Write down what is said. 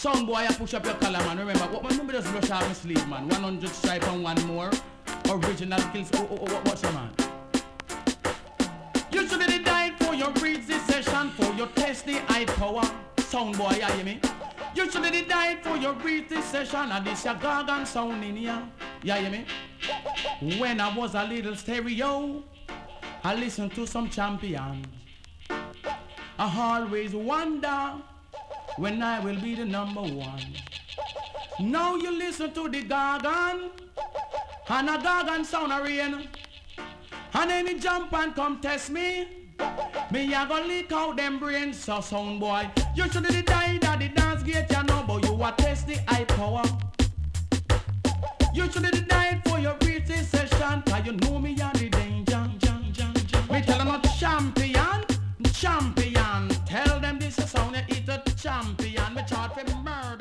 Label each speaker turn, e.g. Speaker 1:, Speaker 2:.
Speaker 1: Sound boy, I push up your collar, man. Remember, what my number just brush off my sleeve, man. 100 stripe and one more. Original kills. What's your man? You should have died for your breezy session, for your testy high power. Sound boy, you hear me? You should have died for your breezy session, and this your gargan sound in here. You hear me? When I was a little stereo, I listened to some champion. I always wonder when I will be the number one. Now you listen to the gargan, and a gargan sound a rain. And any jump and come test me, me a go leak out them brains. So sound boy, you should have died at the dance gate, you know, but you a test the high power. You should have died for your breathing session, cause you know me a the danger. Me tell them a champion. Tell them this is sound, it's a champion. Me chart for murder.